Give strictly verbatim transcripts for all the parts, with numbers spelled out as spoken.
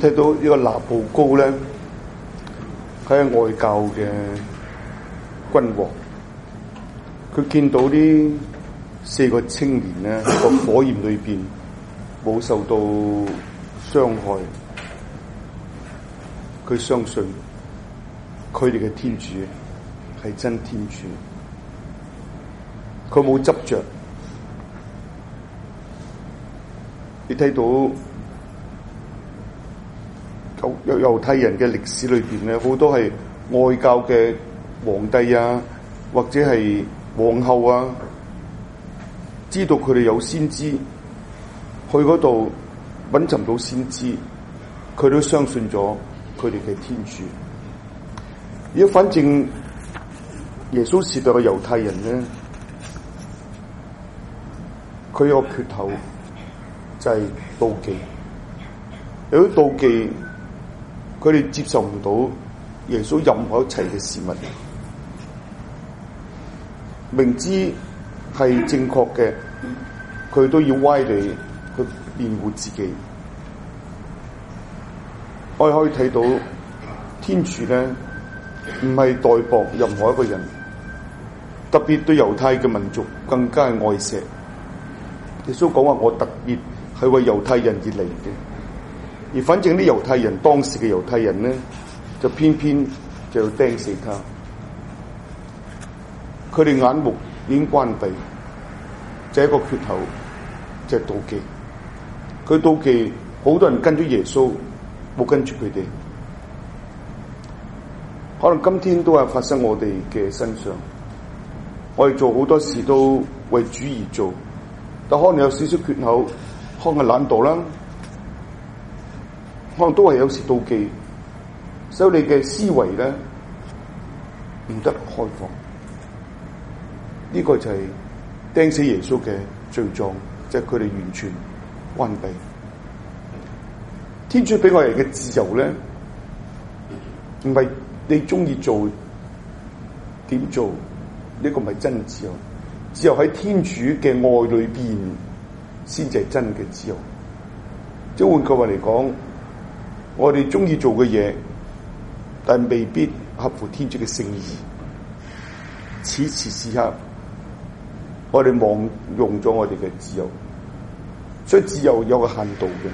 睇到呢個拿步高咧，佢係外教嘅君王，佢見到呢四個青年咧喺個火焰裏邊冇受到傷害，佢相信佢哋嘅天主係真天主，佢冇執着。你睇到猶猶太人嘅歷史裏邊咧，好多係外教嘅皇帝啊，或者係皇后啊，知道佢哋有先知，去嗰度揾尋到先知，佢都相信咗佢哋嘅天主。而反正耶穌時代嘅猶太人咧，佢有個缺口就係妒忌，有啲妒忌，佢哋接受唔到耶穌任何一切嘅事物，明知係正確嘅，佢都要歪理去辯護自己。我哋可以睇到天主咧，唔係待薄任何一個人，特別對猶太嘅民族更加係愛錫。耶穌講話：我特別係為猶太人而嚟嘅。而反正啲猶太人，當時嘅猶太人咧，就偏偏就要釘死他。佢哋眼目已經關閉，就係一個缺口，就係妒忌。佢妒忌好多人跟咗耶穌，冇跟住佢哋。可能今天都係發生我哋嘅身上，我哋做好多事都為主而做，但可能有少少缺口，可能係懶惰啦，可能都係有時妒忌，所以你嘅思維咧唔得開放。呢、這個就係釘死耶穌嘅罪狀，即係佢哋完全關閉。天主俾我哋嘅自由咧，唔係你中意做點做，呢、這個唔係真自由。自由喺天主嘅愛裏邊，先至係真嘅自由。即係換句話嚟講，我哋中意做嘅嘢，但未必合乎天主嘅聖意。此時此刻，我哋妄用咗我哋嘅自由，所以自由有個限度嘅。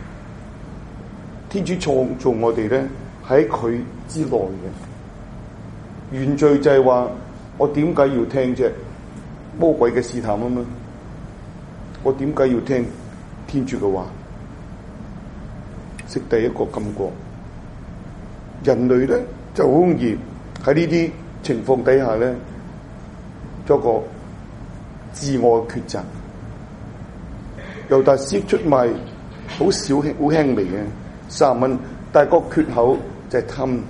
天主創造我哋咧，喺佢之內嘅。原罪就係話，我點解要聽啫？魔鬼嘅試探啊嘛，我點解要聽天主嘅話？食第一個禁果，人類咧就好容易喺呢啲情況底下咧，作個自我嘅抉擇。猶達斯出賣好少好輕微嘅三十蚊，但係個缺口就係貪，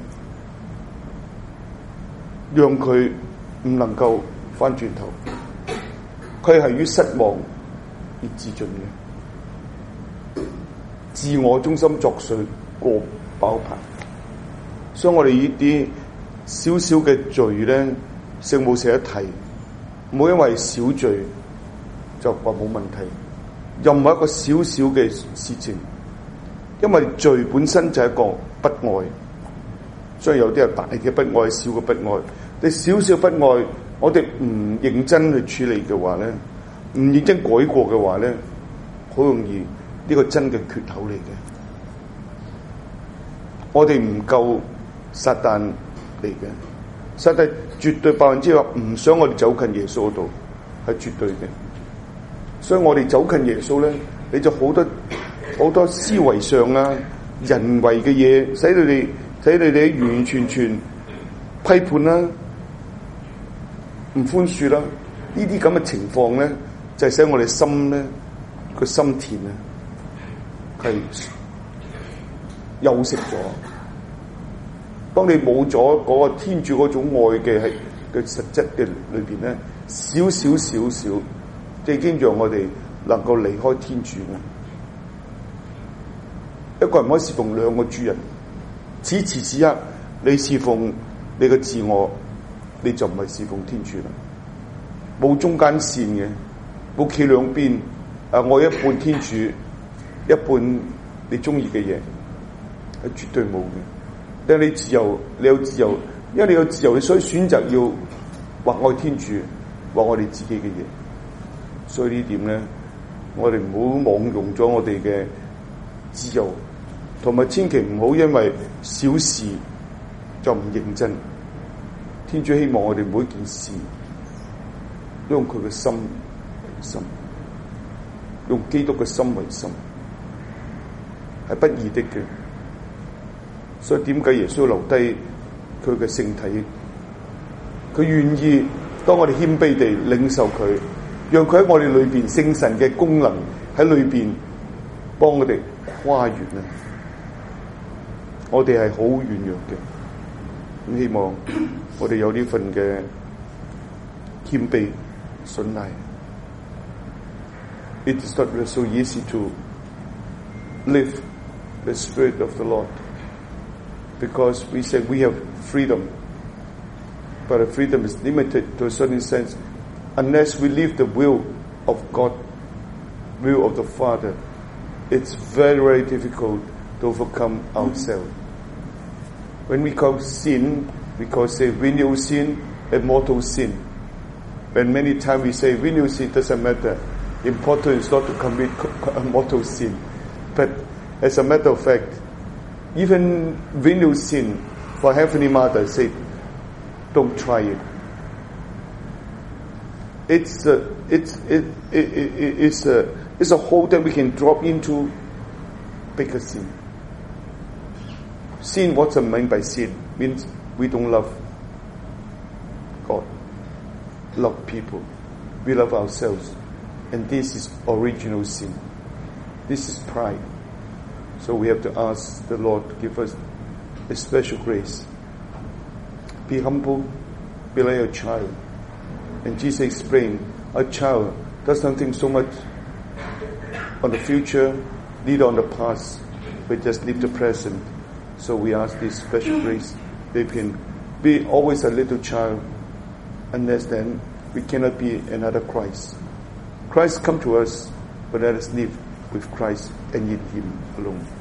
讓佢唔能夠翻轉頭。佢係於失望而自盡嘅，自我中心作祟過飽棚。所以我哋呢啲少少嘅罪咧，聖母成日提，唔好因為小罪就話冇問題。任何一個小小嘅事情，因為罪本身就係一個不愛，所以有啲係大嘅不愛，小嘅不愛。你少少不愛，我哋唔認真去處理嘅話咧，唔認真改過嘅話咧，好容易呢個真嘅缺口嚟嘅。我哋唔夠撒旦嚟嘅，撒旦絕對百分之百唔想我哋走近耶穌嗰度，係絕對嘅。所以我哋走近耶穌咧，你就好多好多思維上啊、人為嘅嘢，使你哋使你哋完完全全批判啦、唔寬恕啦，呢啲咁嘅情況咧，就係使我哋心咧個心田啊係休息咗。當你冇咗嗰個天主嗰種愛嘅係嘅實質嘅裏邊咧，少少少少，即係已經讓我哋能夠離開天主啦。一個人可以侍奉兩個主人，此時此刻你侍奉你嘅自我，你就唔係侍奉天主啦。冇中間線嘅，冇企兩邊。啊，我一半天主，一半你中意嘅嘢， 係絕對冇嘅。但係你自由，你有自由，因為你有自由，你所以選擇要或愛天主，或我哋自己嘅嘢。所以呢點咧，我哋唔好妄用咗我哋嘅自由，同埋千祈唔好因為小事就唔認真。天主希望我哋每一件事用佢嘅心為心，用基督嘅心為心，係不易的嘅。所以點解耶穌留低佢嘅聖體？佢願意當我哋謙卑地領受佢，讓佢喺我哋裏邊聖神嘅功能喺裏邊幫我哋跨越啊！我哋係好軟弱嘅，咁希望我哋有呢份嘅謙卑信賴。It is not so easy to live the Spirit of the Lord, because we say we have freedom, but the freedom is limited to a certain sense. Unless we live the will of God, will of the Father, it's very, very difficult to overcome ourselves. When we call sin, we call say venial sin and mortal sin. When many times we say venial sin doesn't matter. Important is not to commit a mortal sin. But as a matter of fact, even venial sin, for Heavenly Mother say, don't try it. It's a, it's, it, it, it, it's a, it's a hole that we can drop into bigger sin. Sin, what's I mean by sin? Means we don't love God, love people. We love ourselves. And this is original sin. This is pride. So we have to ask the Lord to give us a special grace. Be humble, be like a child. And Jesus explained, a child does not think so much on the future, neither on the past, but just live the present. So we ask this special grace. They can be always a little child, unless then we cannot be another Christ. Christ come to us, but let us live with Christ and in Him alone.